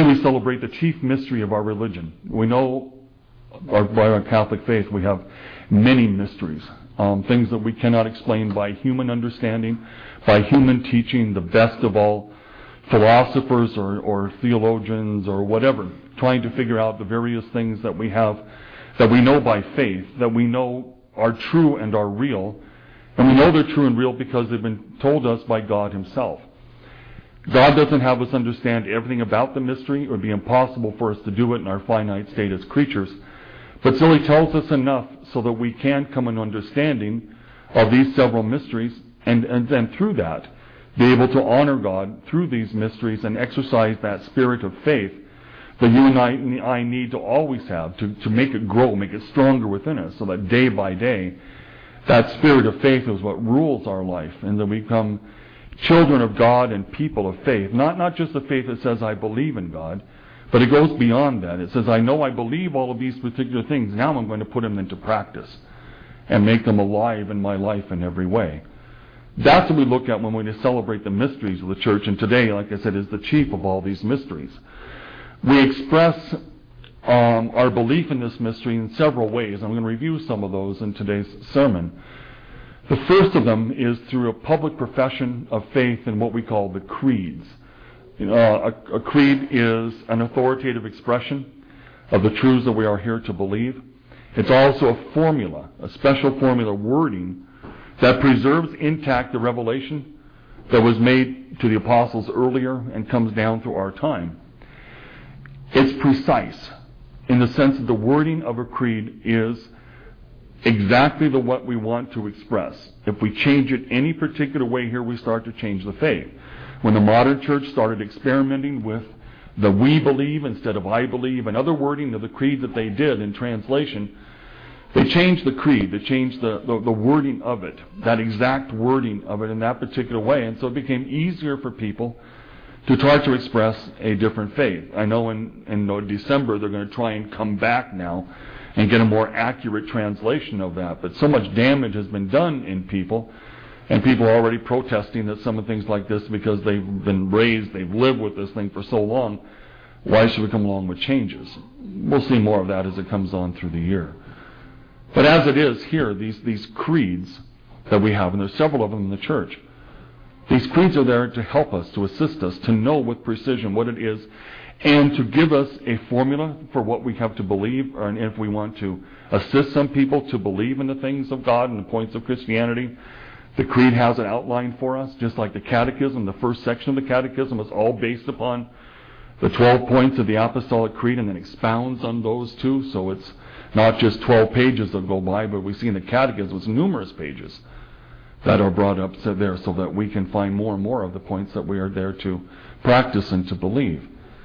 we celebrate the chief mystery of our religion. We know by our Catholic faith we have many mysteries, things that we cannot explain by human understanding, by human teaching, the best of all philosophers or theologians or whatever, trying to figure out the various things that we have, that we know by faith, that we know are true and are real. And we know they're true and real because they've been told us by God Himself. God doesn't have us understand everything about the mystery. It would be impossible for us to do it in our finite state as creatures. But still He tells us enough so that we can come to an understanding of these several mysteries, and then through that be able to honor God through these mysteries and exercise that spirit of faith that you and I need to always have to make it grow, make it stronger within us, so that day by day that spirit of faith is what rules our life, and that we become children of God and people of faith. Not just the faith that says I believe in God, but it goes beyond that. It says I know I believe all of these particular things. Now I'm going to put them into practice and make them alive in my life in every way. That's what we look at when we celebrate the mysteries of the church. And today, like I said, is the chief of all these mysteries. We express our belief in this mystery in several ways. I'm going to review some of those in today's sermon. The first of them is through a public profession of faith in what we call the creeds. A creed is an authoritative expression of the truths that we are here to believe. It's also a formula, a special formula wording that preserves intact the revelation that was made to the apostles earlier and comes down through our time. It's precise in the sense that the wording of a creed is exactly what we want to express. If we change it any particular way here, we start to change the faith. When the modern church started experimenting with the we believe instead of I believe and other wording of the creed that they did in translation, they changed the creed. They changed the wording of it, that exact wording of it in that particular way. And so it became easier for people to try to express a different faith. I know in December they're going to try and come back now and get a more accurate translation of that. But so much damage has been done in people, and people are already protesting that some of things like this, because they've been raised, they've lived with this thing for so long, why should we come along with changes? We'll see more of that as it comes on through the year. But as it is here, these creeds that we have, and there's several of them in the church, these creeds are there to help us, to assist us, to know with precision what it is, and to give us a formula for what we have to believe, and if we want to assist some people to believe in the things of God and the points of Christianity. The creed has an outline for us, just like the catechism. The first section of the catechism is all based upon the 12 points of the Apostolic Creed and then expounds on those too. So it's not just 12 pages that go by, but we see in the catechism it's numerous pages that are brought up there so that we can find more and more of the points that we are there to practice and to believe.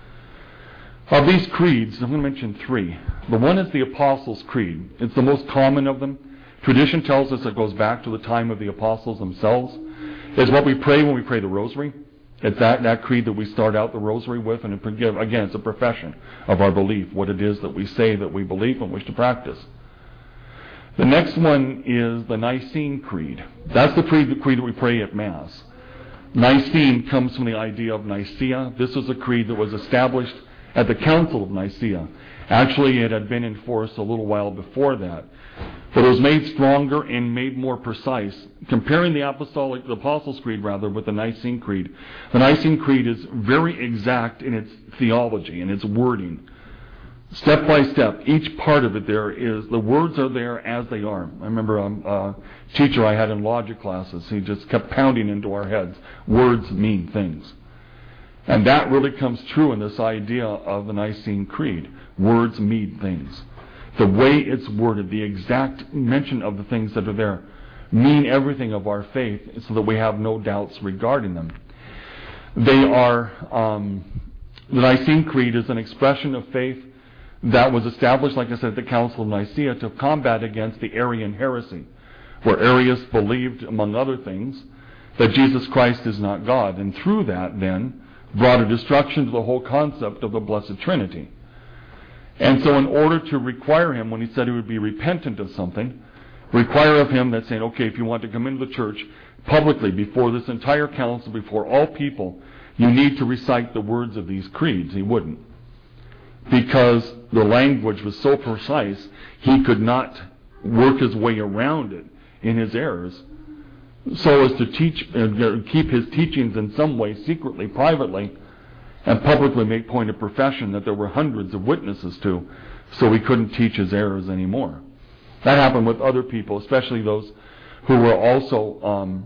Of these creeds, I'm going to mention three. The one is the Apostles' Creed. It's the most common of them. Tradition tells us it goes back to the time of the apostles themselves. It's what we pray when we pray the rosary. It's that creed that we start out the rosary with, and again, it's a profession of our belief, what it is that we say that we believe and wish to practice. The next one is the Nicene Creed. That's the creed that we pray at Mass. Nicene comes from the idea of Nicaea. This was a creed that was established at the Council of Nicaea. Actually, it had been in force a little while before that. But it was made stronger and made more precise. Comparing the Apostles' Creed with the Nicene Creed. The Nicene Creed is very exact in its theology and its wording. Step by step, each part of it there is, the words are there as they are. I remember a teacher I had in logic classes, he just kept pounding into our heads, words mean things. And that really comes true in this idea of the Nicene Creed. Words mean things. The way it's worded, the exact mention of the things that are there, mean everything of our faith so that we have no doubts regarding them. They are, the Nicene Creed is an expression of faith that was established, like I said, at the Council of Nicaea to combat against the Arian heresy, where Arius believed, among other things, that Jesus Christ is not God, and through that then brought a destruction to the whole concept of the Blessed Trinity. And so in order to require him, when he said he would be repentant of something, require of him that saying, okay, if you want to come into the church publicly before this entire council, before all people, you need to recite the words of these creeds. He wouldn't. because the language was so precise, he could not work his way around it in his errors, so as to keep his teachings in some way secretly, privately, and publicly make point of profession that there were hundreds of witnesses to, so he couldn't teach his errors anymore. That happened with other people, especially those who were also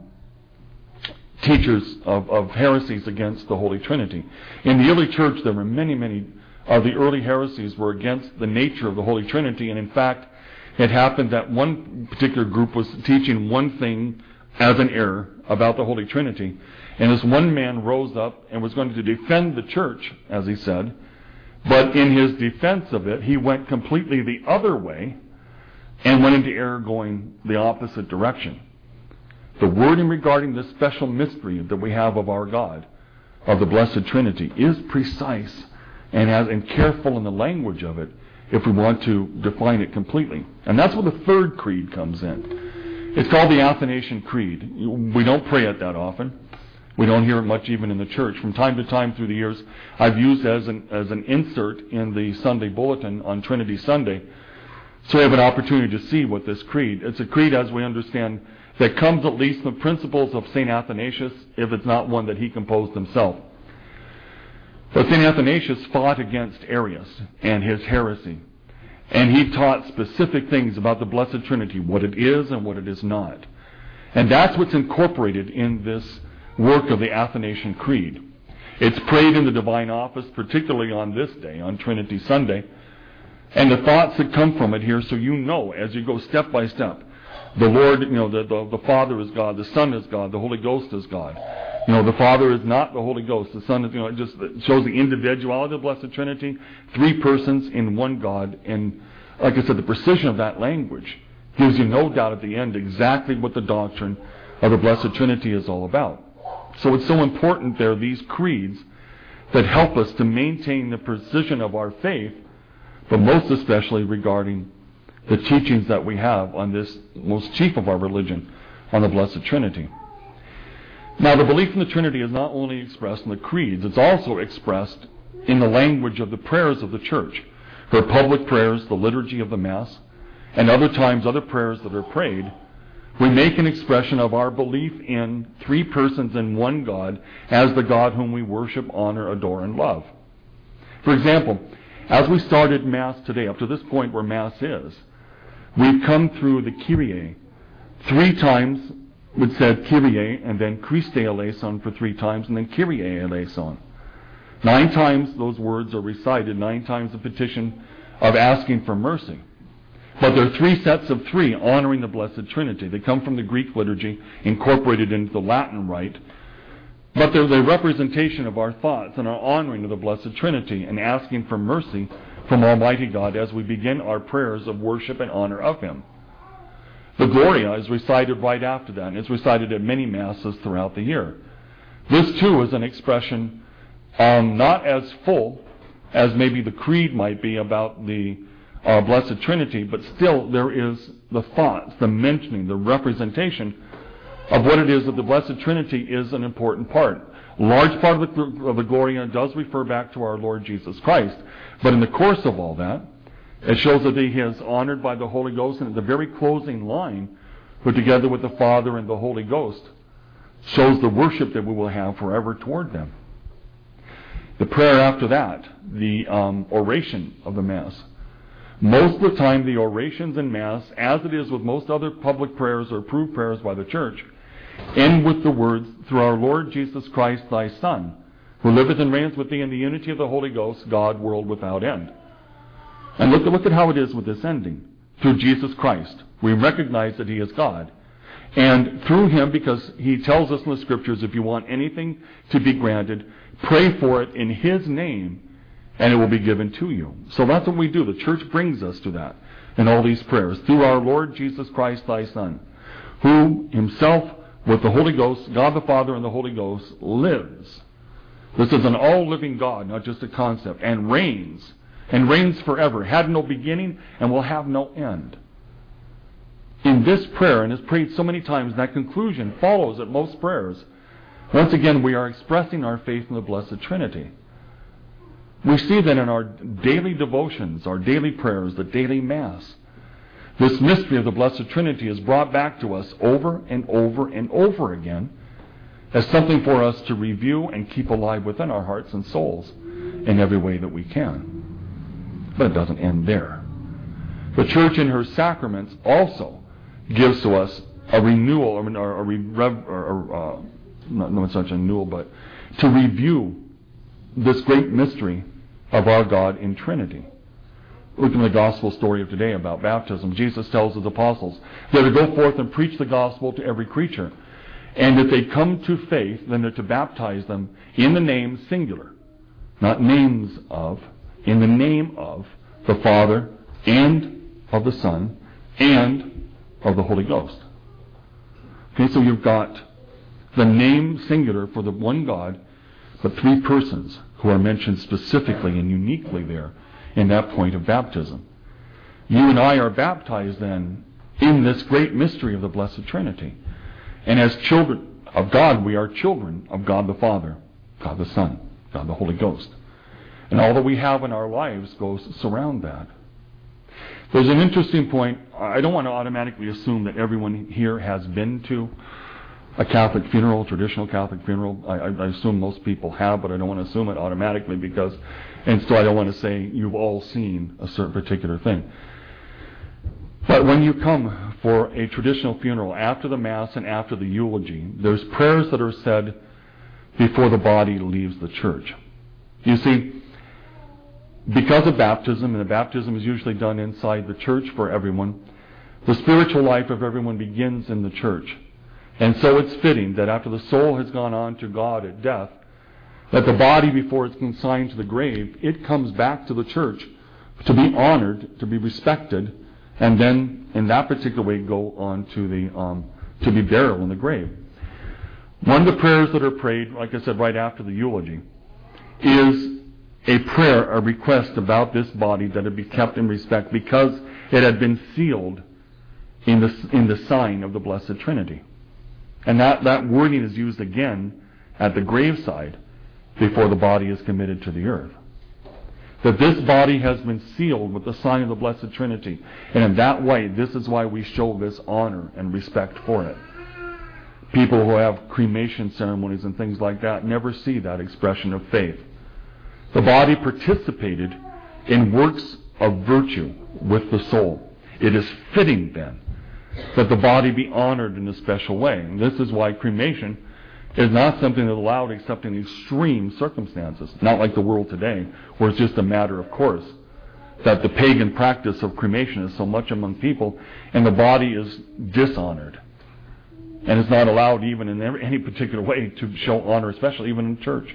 teachers of heresies against the Holy Trinity. In the early church, there were many of the early heresies were against the nature of the Holy Trinity, and in fact, it happened that one particular group was teaching one thing as an error about the Holy Trinity, and this one man rose up and was going to defend the church, as he said, but in his defense of it, he went completely the other way and went into error going the opposite direction. The wording regarding this special mystery that we have of our God, of the Blessed Trinity, is precise and careful in the language of it if we want to define it completely. And that's where the third creed comes in. It's called the Athanasian Creed. We don't pray it that often. We don't hear it much even in the church. From time to time through the years, I've used as an insert in the Sunday bulletin on Trinity Sunday, so we have an opportunity to see what this creed. It's a creed, as we understand, that comes at least from the principles of St. Athanasius, if it's not one that he composed himself. But St. Athanasius fought against Arius and his heresy, and he taught specific things about the Blessed Trinity, what it is and what it is not. And that's what's incorporated in this work of the Athanasian Creed. It's prayed in the divine office, particularly on this day, on Trinity Sunday, and the thoughts that come from it here, so you know as you go step by step, the Lord, the Father is God, the Son is God, the Holy Ghost is God. The Father is not the Holy Ghost. The Son is, it just shows the individuality of the Blessed Trinity, three persons in one God. And like I said, the precision of that language gives you no doubt at the end exactly what the doctrine of the Blessed Trinity is all about. So it's so important there, these creeds that help us to maintain the precision of our faith, but most especially regarding the teachings that we have on this most chief of our religion, on the Blessed Trinity. Now, the belief in the Trinity is not only expressed in the creeds, it's also expressed in the language of the prayers of the Church. Her public prayers, the liturgy of the Mass, and other times other prayers that are prayed, we make an expression of our belief in three persons in one God as the God whom we worship, honor, adore, and love. For example, as we started Mass today, up to this point where Mass is, we've come through the Kyrie. 3 times it said Kyrie, and then Christe eleison for 3 times, and then Kyrie eleison. 9 times those words are recited, 9 times the petition of asking for mercy. But there are 3 sets of 3 honoring the Blessed Trinity. They come from the Greek liturgy, incorporated into the Latin rite. But they're the representation of our thoughts and our honoring of the Blessed Trinity and asking for mercy from Almighty God as we begin our prayers of worship and honor of Him. The Gloria is recited right after that, and it's recited at many Masses throughout the year. This, too, is an expression not as full as maybe the Creed might be about the Blessed Trinity, but still there is the thoughts, the mentioning, the representation of what it is that the Blessed Trinity is an important part. A large part of the Gloria does refer back to our Lord Jesus Christ, but in the course of all that, it shows that He is honored by the Holy Ghost, and at the very closing line, who together with the Father and the Holy Ghost, shows the worship that we will have forever toward them. The prayer after that, the oration of the Mass. Most of the time, the orations in Mass, as it is with most other public prayers or approved prayers by the Church, end with the words, "Through our Lord Jesus Christ, Thy Son, who liveth and reigns with Thee in the unity of the Holy Ghost, God, world without end." And look at how it is with this ending. Through Jesus Christ, we recognize that He is God. And through Him, because He tells us in the Scriptures, if you want anything to be granted, pray for it in His name, and it will be given to you. So that's what we do. The Church brings us to that in all these prayers. Through our Lord Jesus Christ, Thy Son, who Himself, with the Holy Ghost, God the Father and the Holy Ghost, lives. This is an all-living God, not just a concept, and reigns forever, had no beginning, and will have no end. In this prayer, and is prayed so many times, that conclusion follows at most prayers. Once again, we are expressing our faith in the Blessed Trinity. We see that in our daily devotions, our daily prayers, the daily Mass. This mystery of the Blessed Trinity is brought back to us over and over and over again as something for us to review and keep alive within our hearts and souls in every way that we can. But it doesn't end there. The Church in her sacraments also gives to us a renewal, not such a renewal, but to review this great mystery of our God in Trinity. Look in the gospel story of today about baptism. Jesus tells his apostles they're to go forth and preach the gospel to every creature. And if they come to faith, then they're to baptize them in the name singular. Not names of, in the name of the Father and of the Son and of the Holy Ghost. Okay, so you've got the name singular for the one God, but three persons who are mentioned specifically and uniquely there in that point of baptism. You and I are baptized then in this great mystery of the Blessed Trinity. And as children of God, we are children of God the Father, God the Son, God the Holy Ghost. And all that we have in our lives goes surround that. There's an interesting point. I don't want to automatically assume that everyone here has been to a Catholic funeral, traditional Catholic funeral. I assume most people have, but I don't want to assume it automatically because, and so I don't want to say you've all seen a certain particular thing. But when you come for a traditional funeral, after the Mass and after the eulogy, there's prayers that are said before the body leaves the church. You see, because of baptism, and the baptism is usually done inside the church for everyone, the spiritual life of everyone begins in the church. And so it's fitting that after the soul has gone on to God at death, that the body, before it's consigned to the grave, it comes back to the church to be honored, to be respected, and then in that particular way go on to be buried in the grave. One of the prayers that are prayed, like I said, right after the eulogy, is a prayer, a request about this body that it be kept in respect because it had been sealed in the sign of the Blessed Trinity. And that wording is used again at the graveside before the body is committed to the earth. That this body has been sealed with the sign of the Blessed Trinity. And in that way, this is why we show this honor and respect for it. People who have cremation ceremonies and things like that never see that expression of faith. The body participated in works of virtue with the soul. It is fitting then that the body be honored in a special way. And this is why cremation is not something that's allowed except in extreme circumstances. Not like the world today, where it's just a matter of course. That the pagan practice of cremation is so much among people, and the body is dishonored. And it's not allowed even in any particular way to show honor, especially even in church.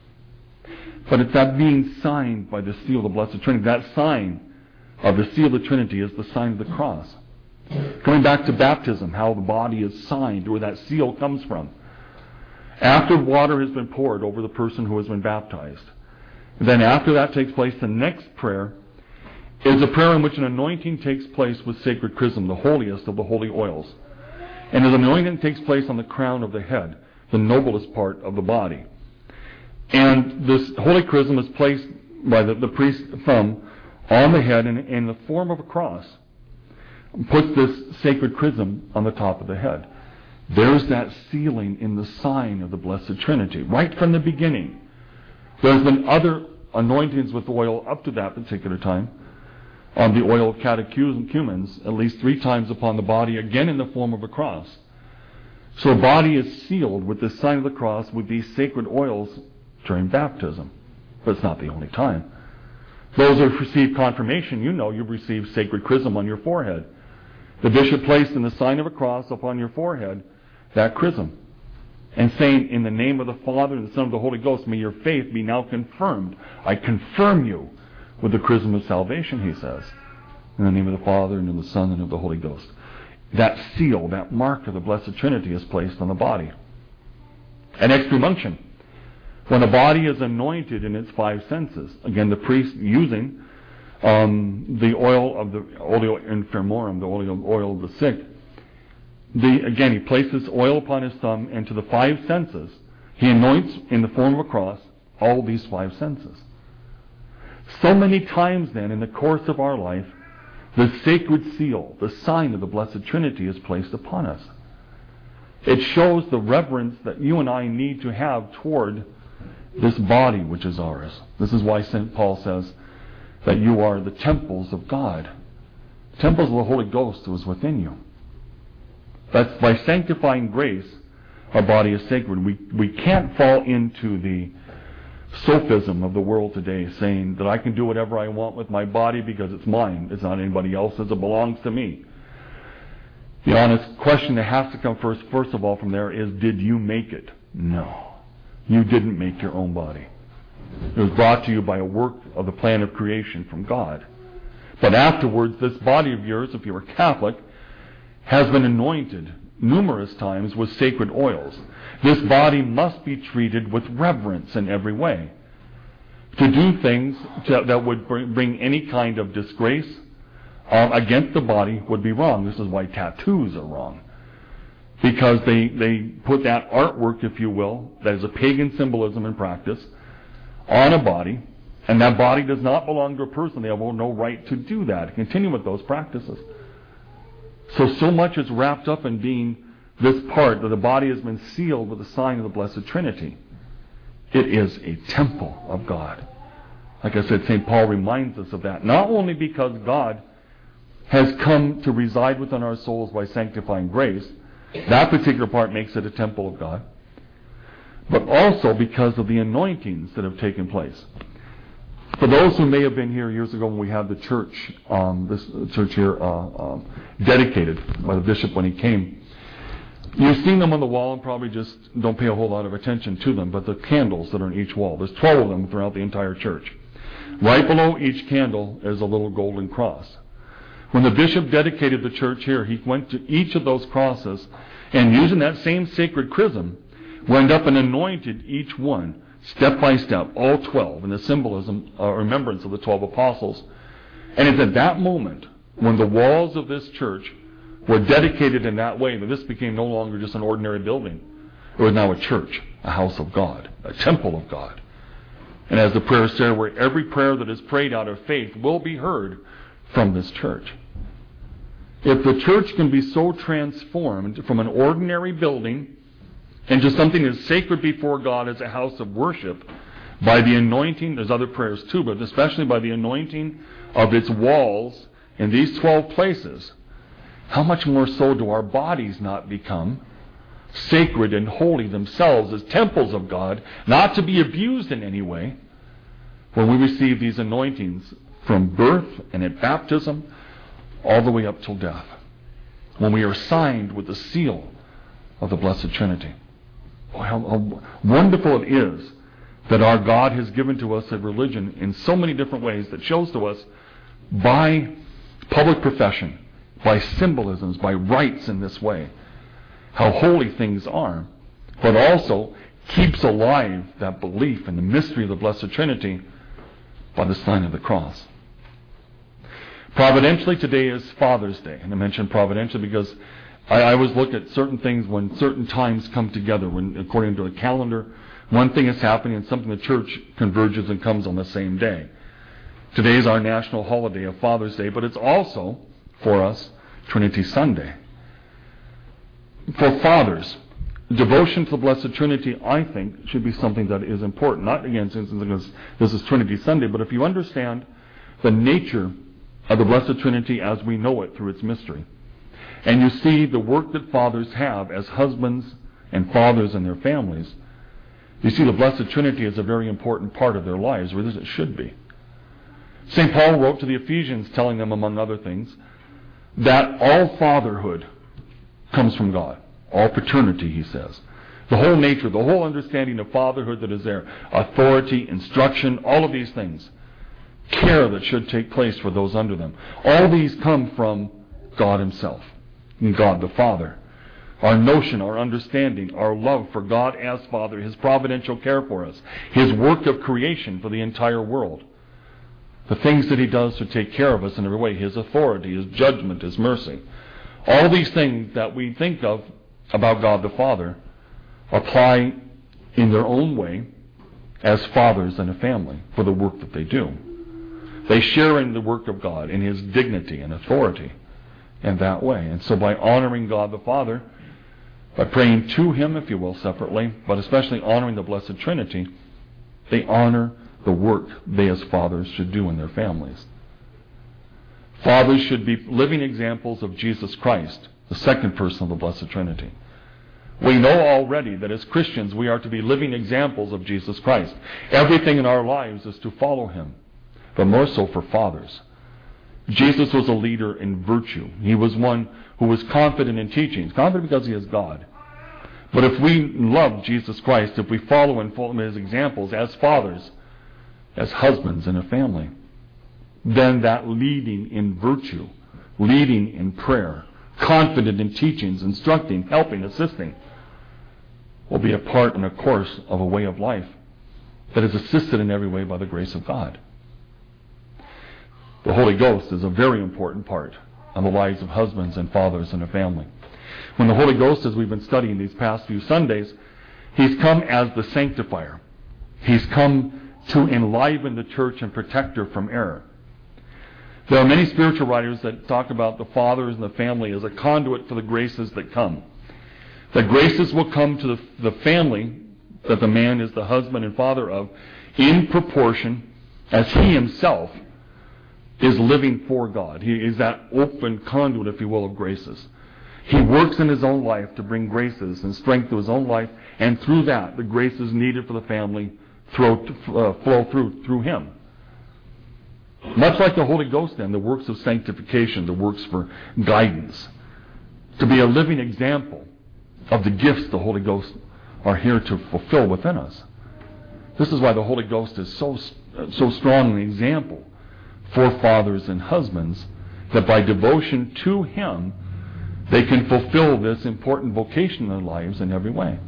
But it's that being signed by the seal of the Blessed Trinity. That sign of the seal of the Trinity is the sign of the cross. Coming back to baptism, how the body is signed, where that seal comes from. After water has been poured over the person who has been baptized, then after that takes place, the next prayer is a prayer in which an anointing takes place with sacred chrism, the holiest of the holy oils. And an anointing takes place on the crown of the head, the noblest part of the body. And this holy chrism is placed by the priest's thumb on the head in the form of a cross. Puts this sacred chrism on the top of the head. There's that sealing in the sign of the Blessed Trinity, right from the beginning. There's been other anointings with oil up to that particular time. On the oil of catechumens, at least 3 times upon the body, again in the form of a cross. So the body is sealed with the sign of the cross with these sacred oils during baptism. But it's not the only time. Those who have received confirmation, you know you've received sacred chrism on your forehead. The bishop placed in the sign of a cross upon your forehead that chrism, and saying, in the name of the Father and the Son and the Holy Ghost, may your faith be now confirmed. I confirm you with the chrism of salvation, he says. In the name of the Father and of the Son and of the Holy Ghost. That seal, that mark of the Blessed Trinity is placed on the body. And extreme unction. When a body is anointed in its 5 senses, again the priest using the oil of the oleo infirmorum, the oil of the sick. Again, he places oil upon his thumb, and to the 5 senses, he anoints in the form of a cross all these 5 senses. So many times then in the course of our life, the sacred seal, the sign of the Blessed Trinity, is placed upon us. It shows the reverence that you and I need to have toward this body which is ours. This is why St. Paul says that you are the temples of God. Temples of the Holy Ghost who is within you. That's by sanctifying grace, our body is sacred. We can't fall into the sophism of the world today, saying that I can do whatever I want with my body because it's mine. It's not anybody else's. It belongs to me. The honest question that has to come first of all from there is, did you make it? No. You didn't make your own body. It was brought to you by a work of the plan of creation from God. But afterwards, this body of yours, if you're a Catholic, has been anointed numerous times with sacred oils. This body must be treated with reverence in every way. To do things that would bring any kind of disgrace against the body would be wrong. This is why tattoos are wrong. Because they put that artwork, if you will, that is a pagan symbolism and practice, on a body, and that body does not belong to a person. They have no right to do that, continue with those practices. So much is wrapped up in being this part, that the body has been sealed with the sign of the Blessed Trinity. It is a temple of God. Like I said, St. Paul reminds us of that. Not only because God has come to reside within our souls by sanctifying grace, that particular part makes it a temple of God, but also because of the anointings that have taken place. For those who may have been here years ago when we had the church, this church here, dedicated by the bishop when he came, you've seen them on the wall and probably just don't pay a whole lot of attention to them, but the candles that are in each wall, there's 12 of them throughout the entire church. Right below each candle is a little golden cross. When the bishop dedicated the church here, he went to each of those crosses and using that same sacred chrism, went up and anointed each one, step by step, all 12, in the symbolism, remembrance of the 12 apostles. And it's at that moment, when the walls of this church were dedicated in that way, that this became no longer just an ordinary building. It was now a church, a house of God, a temple of God. And as the prayer said, where every prayer that is prayed out of faith will be heard from this church. If the church can be so transformed from an ordinary building into something that's sacred before God as a house of worship, by the anointing, there's other prayers too, but especially by the anointing of its walls in these 12 places, how much more so do our bodies not become sacred and holy themselves as temples of God, not to be abused in any way, when we receive these anointings from birth and at baptism all the way up till death, when we are signed with the seal of the Blessed Trinity. Oh, how wonderful it is that our God has given to us a religion in so many different ways that shows to us by public profession, by symbolisms, by rites in this way, how holy things are, but also keeps alive that belief in the mystery of the Blessed Trinity by the sign of the cross. Providentially, today is Father's Day, and I mention providentially because I always look at certain things when certain times come together, when according to a calendar, one thing is happening and something the church converges and comes on the same day. Today is our national holiday of Father's Day, but it's also, for us, Trinity Sunday. For fathers, devotion to the Blessed Trinity, I think, should be something that is important. Not, again, since this is Trinity Sunday, but if you understand the nature of the Blessed Trinity as we know it through its mystery, and you see the work that fathers have as husbands and fathers in their families, you see the Blessed Trinity is a very important part of their lives, or at least it should be. St. Paul wrote to the Ephesians telling them, among other things, that all fatherhood comes from God. All paternity, he says. The whole nature, the whole understanding of fatherhood that is there, authority, instruction, all of these things, care that should take place for those under them. All these come from God himself, God the Father. Our notion, our understanding, our love for God as Father, his providential care for us, his work of creation for the entire world, the things that he does to take care of us in every way, his authority, his judgment, his mercy. All these things that we think of about God the Father apply in their own way as fathers in a family for the work that they do. They share in the work of God, in His dignity and authority in that way. And so by honoring God the Father, by praying to Him, if you will, separately, but especially honoring the Blessed Trinity, they honor the work they as fathers should do in their families. Fathers should be living examples of Jesus Christ, the second person of the Blessed Trinity. We know already that as Christians we are to be living examples of Jesus Christ. Everything in our lives is to follow Him, but more so for fathers. Jesus was a leader in virtue. He was one who was confident in teaching. Confident because He is God. But if we love Jesus Christ, if we follow and follow His examples as fathers, as husbands in a family, then that leading in virtue, leading in prayer, confident in teachings, instructing, helping, assisting, will be a part and a course of a way of life that is assisted in every way by the grace of God. The Holy Ghost is a very important part of the lives of husbands and fathers in a family. When the Holy Ghost, as we've been studying these past few Sundays, He's come as the sanctifier. He's come to enliven the church and protect her from error. There are many spiritual writers that talk about the fathers and the family as a conduit for the graces that come. The graces will come to the family that the man is the husband and father of in proportion as he himself is living for God. He is that open conduit, if you will, of graces. He works in his own life to bring graces and strength to his own life, and through that, the graces needed for the family flow through him. Much like the Holy Ghost then, the works of sanctification, the works for guidance, to be a living example of the gifts the Holy Ghost are here to fulfill within us. This is why the Holy Ghost is so strong an example for fathers and husbands, that by devotion to Him, they can fulfill this important vocation in their lives in every way.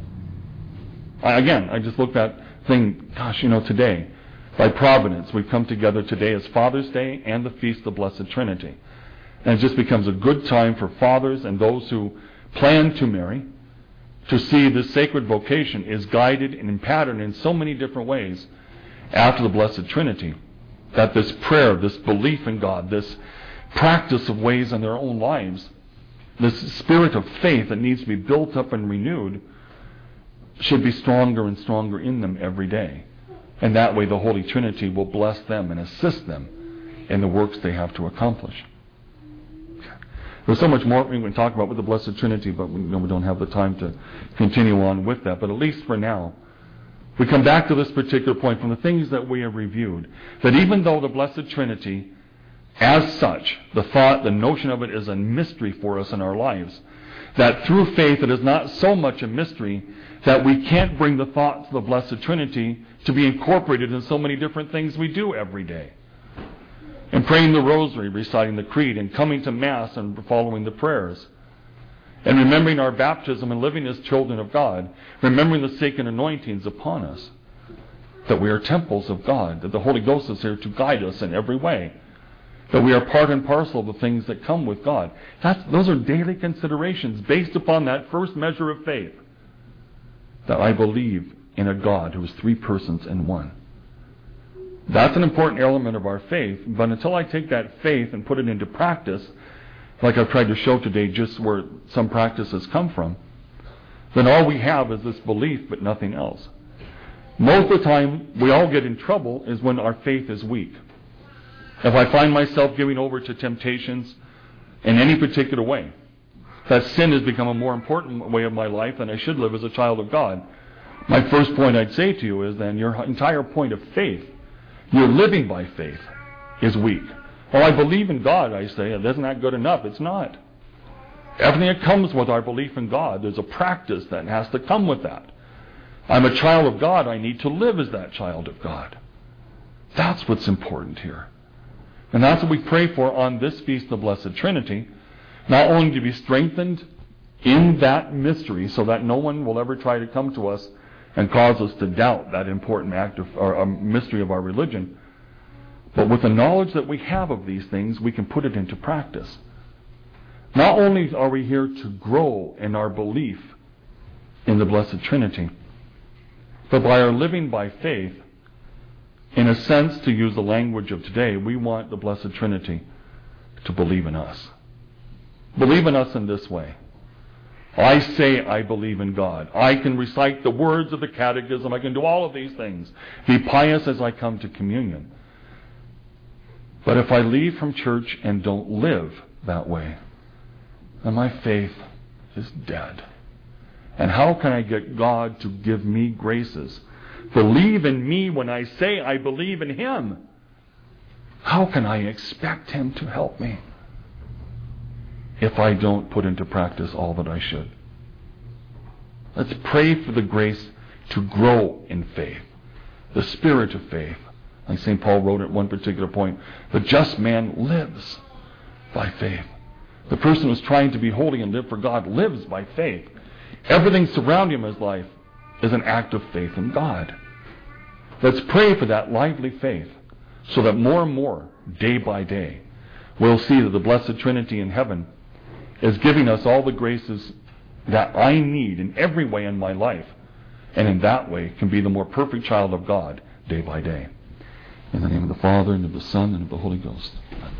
I just looked at thing, today, by providence, we've come together today as Father's Day and the Feast of the Blessed Trinity. And it just becomes a good time for fathers and those who plan to marry to see this sacred vocation is guided and patterned in so many different ways after the Blessed Trinity, that this prayer, this belief in God, this practice of ways in their own lives, this spirit of faith that needs to be built up and renewed, should be stronger and stronger in them every day. And that way the Holy Trinity will bless them and assist them in the works they have to accomplish. There's so much more we can talk about with the Blessed Trinity, but we don't have the time to continue on with that. But at least for now, we come back to this particular point from the things that we have reviewed, that even though the Blessed Trinity, as such, the notion of it is a mystery for us in our lives, that through faith it is not so much a mystery that we can't bring the thoughts of the Blessed Trinity to be incorporated in so many different things we do every day. And praying the rosary, reciting the creed, and coming to Mass and following the prayers. And remembering our baptism and living as children of God. Remembering the sacred anointings upon us. That we are temples of God. That the Holy Ghost is here to guide us in every way. That we are part and parcel of the things that come with God. Those are daily considerations based upon that first measure of faith. That I believe in a God who is three persons in one. That's an important element of our faith, but until I take that faith and put it into practice, like I've tried to show today just where some practices come from, then all we have is this belief but nothing else. Most of the time we all get in trouble is when our faith is weak. If I find myself giving over to temptations in any particular way, that sin has become a more important way of my life than I should live as a child of God, my first point I'd say to you is then your entire point of faith, your living by faith, is weak. Well, I believe in God, I say, and isn't that good enough? It's not. Everything that comes with our belief in God, there's a practice that has to come with that. I'm a child of God, I need to live as that child of God. That's what's important here. And that's what we pray for on this Feast of the Blessed Trinity, not only to be strengthened in that mystery so that no one will ever try to come to us and cause us to doubt that important mystery of our religion, but with the knowledge that we have of these things, we can put it into practice. Not only are we here to grow in our belief in the Blessed Trinity, but by our living by faith, In a sense, to use the language of today, we want the Blessed Trinity to believe in us. Believe in us in this way. I say I believe in God. I can recite the words of the catechism. I can do all of these things. Be pious as I come to communion. But if I leave from church and don't live that way, then my faith is dead. And how can I get God to give me graces? Believe in me when I say I believe in Him. How can I expect Him to help me if I don't put into practice all that I should? Let's pray for the grace to grow in faith, the spirit of faith. Like St. Paul wrote at one particular point, the just man lives by faith. The person who's trying to be holy and live for God lives by faith. Everything surrounding him in his life is an act of faith in God. Let's pray for that lively faith so that more and more, day by day, we'll see that the Blessed Trinity in heaven is giving us all the graces that I need in every way in my life, and in that way can be the more perfect child of God day by day. In the name of the Father, and of the Son, and of the Holy Ghost. Amen.